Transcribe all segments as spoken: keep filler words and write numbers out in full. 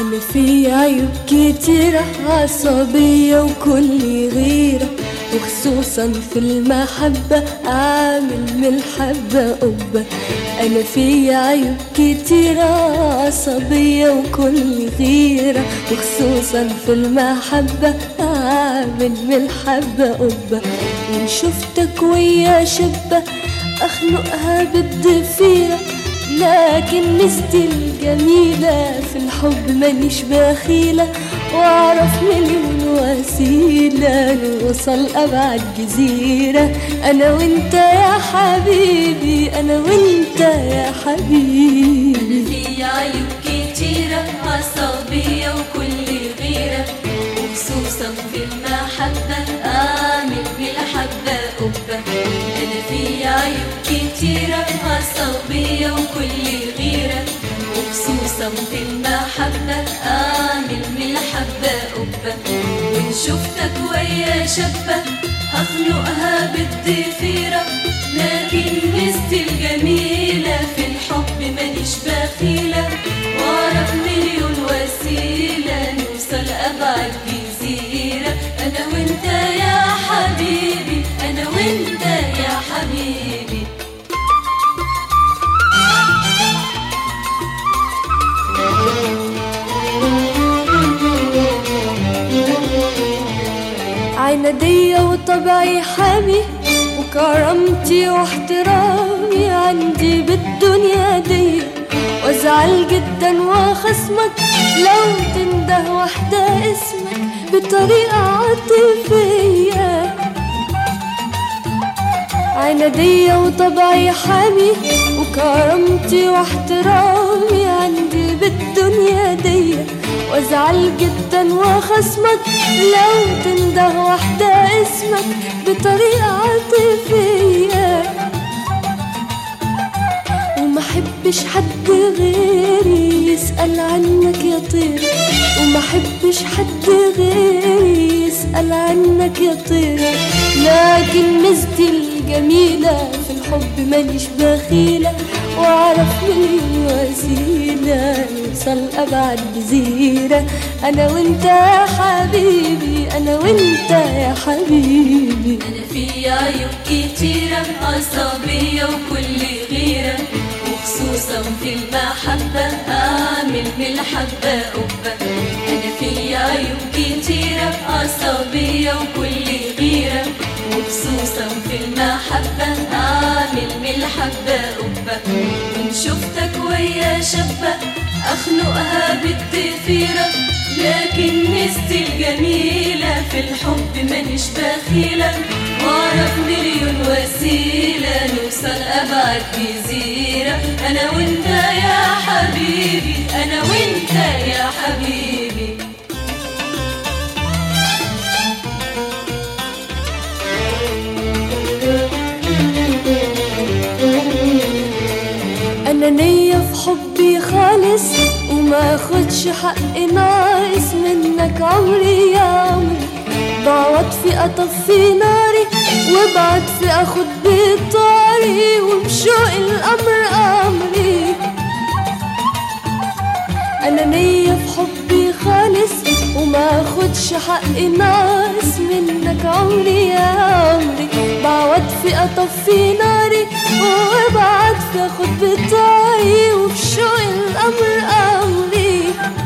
أنا في عيوب كتيرة، عصبية وكل غيرة، وخصوصا في المحبة عامل من الحبة قبة. أنا في عيوب كتيرة، عصبية وكل غيرة، وخصوصا في المحبة عامل من الحبة قبة. وإن شفتك ويا شبة أخنقها بالضفيرة، لكن مستي الجميلة في الحب مانيش بخيلة، واعرف مليون وسيلة نوصل أبعد جزيرة. أنا وإنت يا حبيبي، أنا وإنت يا حبيبي. في عيوب كتيرة، عصبية وكل غيرة، وخصوصا في المحبة أعمل بالحبة قبة. أنا في عيوب كتيرة، عصبية وكل غيرة، وخصوصا في المحبة أعمل من الحبة قبة. وإن شفتك ويا شبة أخنقها بالضفيرة، لكن مستي الجميلة في الحب مانيش بخيلة، واعرف مليون وسيلة نوصل أبعد جزيرة. أنا وإنت يا حبيبي، أنا وإنت يا حبيبي. عنادية وطبعي حامي، وكرامتي واحترامي عندي بالدنيا دي، وازعل جدا واخصمك لو تنده واحدة اسمك بطريقة عاطفية. عنادية وطبعي حامي، وكرامتي واحترامي عندي بالدنيا دي، وازعل جدا واخصمك لو تنده واحدة اسمك بطريقة عاطفية. وما حبش حد غيري يسأل عنك يا طير، وما حبش حد غيري يسأل عنك يا طير، لكن ميزتي الجميلة في الحب مانيش بخيلة، واعرف مليون وسيلة نوصل أبعد جزيرة. أنا وإنت يا حبيبي، أنا وإنت يا حبيبي. أنا في عيوب كتيرة، عصبية وكل غيرة، وخصوصا في المحبة أعمل بالحبة قبة. أنا في عيوب كتيرة، عصبية وكل غيرة، وخصوصا في المحبة أعمل بالحبة قبة. وإن شفتك ويا شبة أخنقها بالضفيرة، لكن ميزتي الجميلة في الحب مانيش بخيلة، واعرف مليون وسيلة نوصل أبعد جزيرة. أنا وإنت يا حبيبي، أنا وإنت يا حبيبي. أنا نية في حبي خالص، وما أخدش حق ناقص منك عمري يا عمري، بعوض في أطفي ناري، وبعد في أخد بطاري، وبشوق الأمر أمري. أنا نية في حبي خالص، وما أخدش حق ناقص منك عمري يا عمري، بعوض في أطفي ناري، وبعد في أخد بطاري، وبشوق الأمر أمري.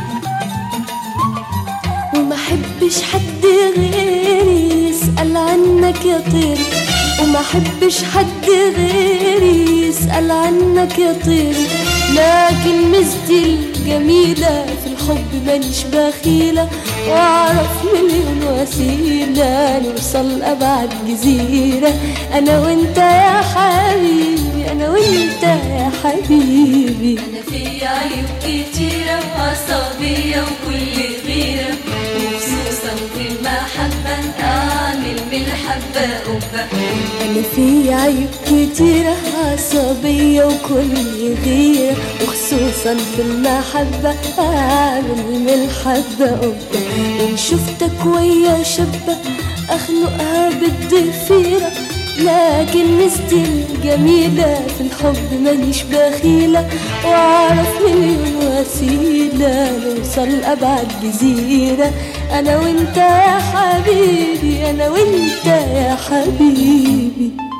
وما حبش حد غيري يسأل عنك يا طير، وما حبش حد غيري يسأل عنك يا طير، لكن ميزتي الجميلة في الحب مانيش بخيلة، واعرف مليون وسيلة نوصل أبعد جزيرة. أنا وإنت يا حبيبي، أنا وإنت يا حبيبي. أنا في عيوب كتيرة، عصبية وكل غيرة، وخصوصا في المحبة أعمل بالحبة قبة. أنا في عيوب كتيرة، عصبية وكل غيرة، وخصوصا في المحبة أعمل من الحبة قبة. وإن شفتك ويا شبة أخنقها بالضفيرة، لكن مستي الجميلة في الحب مانيش بخيلة، واعرف مليون وسيلة نوصل أبعد جزيرة. أنا وإنت يا حبيبي، أنا وإنت يا حبيبي.